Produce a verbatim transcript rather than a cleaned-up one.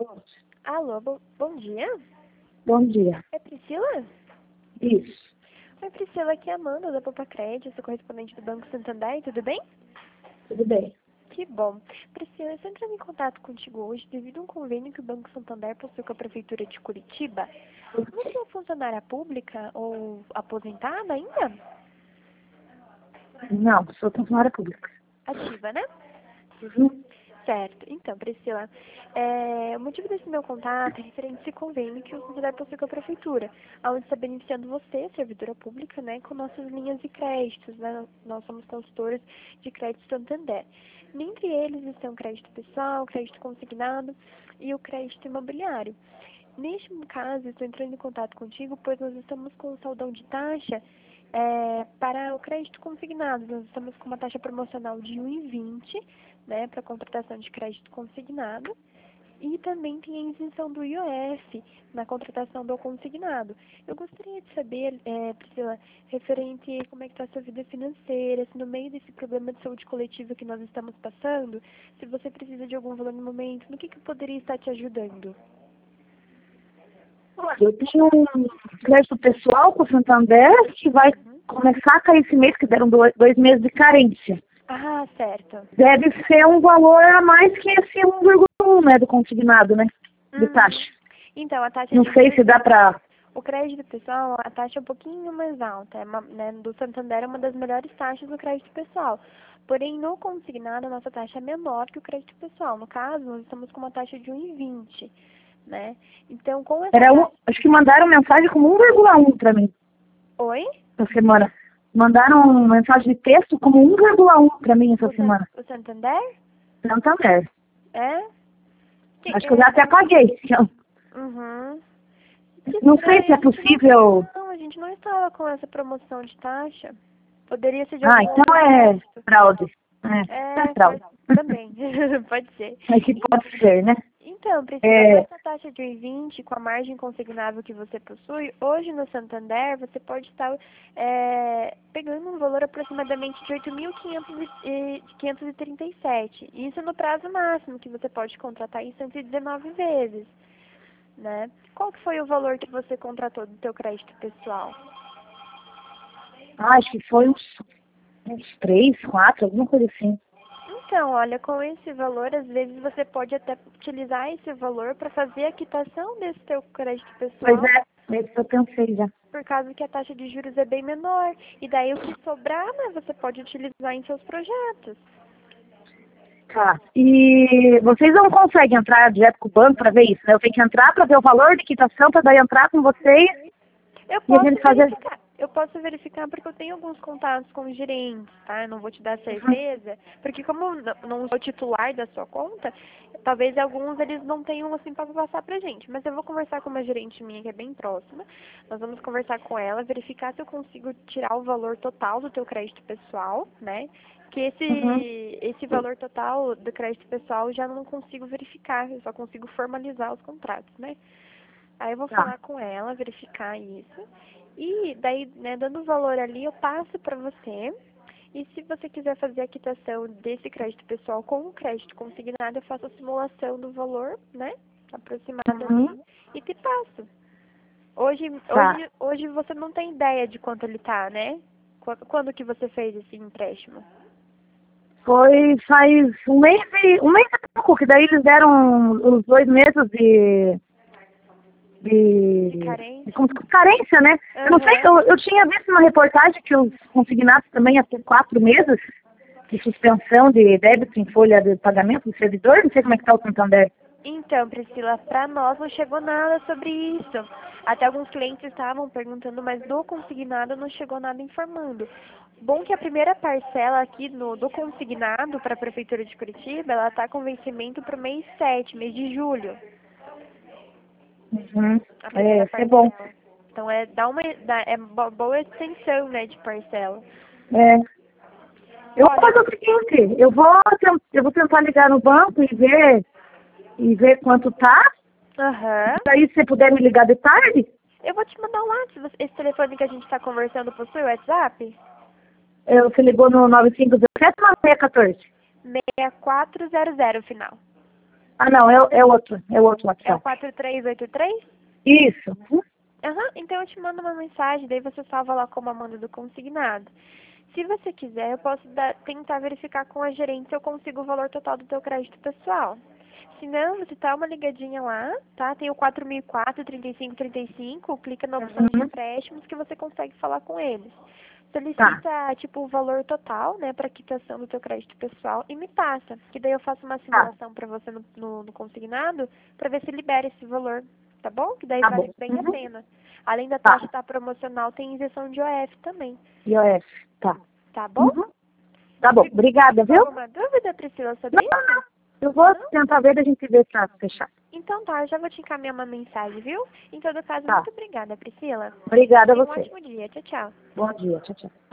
Alô? Alô, bo bom dia. Bom dia. É Priscila? Isso. Oi, Priscila, aqui é a Amanda da Poupa Crédito, sou correspondente do Banco Santander, tudo bem? Tudo bem. Que bom. Priscila, eu estou entrando em contato contigo hoje devido a um convênio que o Banco Santander possui com a Prefeitura de Curitiba. Você é funcionária pública ou aposentada ainda? Não, sou funcionária pública. Ativa, né? Uhum. Certo. Então, Priscila, é, o motivo desse meu contato é referente a esse convênio que o Santander possui com a Prefeitura, onde está beneficiando você, servidora pública, né, com nossas linhas de créditos, né? Nós somos consultores de crédito Santander. Dentre eles estão o crédito pessoal, o crédito consignado e o crédito imobiliário. Neste caso, estou entrando em contato contigo, pois nós estamos com um saldão de taxa é, para o crédito consignado. Nós estamos com uma taxa promocional de um vírgula vinte, né, para contratação de crédito consignado. E também tem a isenção do I O F na contratação do consignado. Eu gostaria de saber, é, Priscila, referente a como é que está a sua vida financeira, se no meio desse problema de saúde coletiva que nós estamos passando, se você precisa de algum valor no momento, no que, que eu poderia estar te ajudando? Olha, eu tenho um crédito pessoal com o Santander que vai começar a cair esse mês, que deram dois, dois meses de carência. Ah, certo. Deve ser um valor a mais que esse um vírgula um, né, do consignado, né, de Uhum. taxa. Então, a taxa Não de sei juros, se dá pra... o crédito pessoal, a taxa é um pouquinho mais alta, é uma, né, do Santander é uma das melhores taxas do crédito pessoal. Porém, no consignado, a nossa taxa é menor que o crédito pessoal. No caso, nós estamos com uma taxa de um vírgula vinte, né? Então, com essa Era um, taxa... acho que mandaram mensagem como um vírgula um pra mim, Oi? essa semana. Mandaram mensagem de texto como um vírgula um pra mim essa O, San... semana. o Santander? Santander. É? Que, Acho que eu já é... até paguei. Uhum. Que Não sei estranho, se é a gente não, possível... não, a gente não estava com essa promoção de taxa. Poderia ser de Ah, algum então outro é crédito. fraude. É, é É, fraude. pode, também, pode ser. Mas que pode ser, né? Então, Priscila, com É, essa taxa de um vírgula vinte, com a margem consignável que você possui, hoje no Santander você pode estar é, pegando um valor aproximadamente de oito mil quinhentos e trinta e sete. Isso no prazo máximo, que você pode contratar em cento e dezenove vezes, né? Qual que foi o valor que você contratou do teu crédito pessoal? acho que foi uns, uns três, quatro, alguma coisa assim. Então, olha, com esse valor, às vezes você pode até utilizar esse valor para fazer a quitação desse teu crédito Pois pessoal, é, isso eu pensei já. por causa que a taxa de juros é bem menor. E daí o que sobrar, né, você pode utilizar em seus projetos. Tá. E vocês não conseguem entrar direto com o banco para ver isso, né? Eu tenho que entrar para ver o valor de quitação, para daí entrar com vocês Eu e a posso gente fazer... verificar. Eu posso verificar porque eu tenho alguns contatos com os gerentes, tá? Eu não vou te dar Uhum. certeza, porque como eu não não sou titular da sua conta, talvez alguns eles não tenham assim para passar pra gente. Mas eu vou conversar com uma gerente minha que é bem próxima. Nós vamos conversar com ela, verificar se eu consigo tirar o valor total do teu crédito pessoal, né? Que Uhum. esse esse valor total do crédito pessoal eu já não consigo verificar, eu só consigo formalizar os contratos, né? Aí eu vou Tá. falar com ela, verificar isso. E daí, né, dando o valor ali, eu passo para você. E se você quiser fazer a quitação desse crédito pessoal com o crédito consignado, eu faço a simulação do valor, né, aproximado Uhum. ali, e te passo. Hoje, Tá. hoje, hoje você não tem ideia de quanto ele tá, né? Qu- Quando que você fez esse empréstimo? Foi faz um mês e um mês e pouco, que daí eles deram os dois meses de... De de, de carência? como- carência, né? Eu não sei, Aham. eu, eu tinha visto uma reportagem que os consignados também ia ter quatro meses de suspensão de débito em folha de pagamento do servidor, não sei como é que está o Santander. Então, Priscila, para nós não chegou nada sobre isso. Até alguns clientes estavam perguntando, mas do consignado não chegou nada informando. Bom que a primeira parcela aqui no, do consignado para a Prefeitura de Curitiba, ela está com vencimento para o mês sete, mês de julho. Uhum. A É, primeira isso é bom. parcela. Então, é, dá uma, dá, é bo- boa extensão, né, de parcela. É. Eu vou Olha, fazer o seguinte, eu vou, ten- eu vou tentar ligar no banco e ver, e ver quanto tá. aham. Aí se você puder me ligar de tarde, Eu vou te mandar um WhatsApp. Esse telefone que a gente está conversando possui o WhatsApp? eu, você ligou no nove cinco um sete nove seis um quatro. seis quatro zero zero final. Ah, não, é, é outro, é outro É o WhatsApp. quatro três oito três? Isso. Aham, então eu te mando uma mensagem, daí você salva lá como Amanda do consignado. Se você quiser, eu posso dar, tentar verificar com a gerente se eu consigo o valor total do teu crédito pessoal. Se não, você dá uma ligadinha lá, tá? Tem o quatro mil e quatro, trinta e cinco, trinta e cinco, clica na opção de Uhum. empréstimos que você consegue falar com eles. Tá, Solicita, tipo, o valor total, né, para quitação do teu crédito pessoal e me passa. Que daí eu faço uma tá, simulação para você no, no, no consignado, para ver se libera esse valor, tá bom? Que daí tá vale bom. bem a Uhum. pena. Além da Tá, taxa estar promocional, tem isenção de O F também, iOS, tá. tá bom? Uhum. Tá bom, obrigada, Ficou viu? alguma dúvida, Priscila, Não, sobre não, isso? não. Eu vou Não? tentar ver, a gente ver pra fechar. Então tá, eu já vou te encaminhar uma mensagem, viu? Em todo caso, Tá, muito obrigada, Priscila. obrigada a Tenha um você. ótimo dia. Tchau, tchau. Bom dia, tchau, tchau.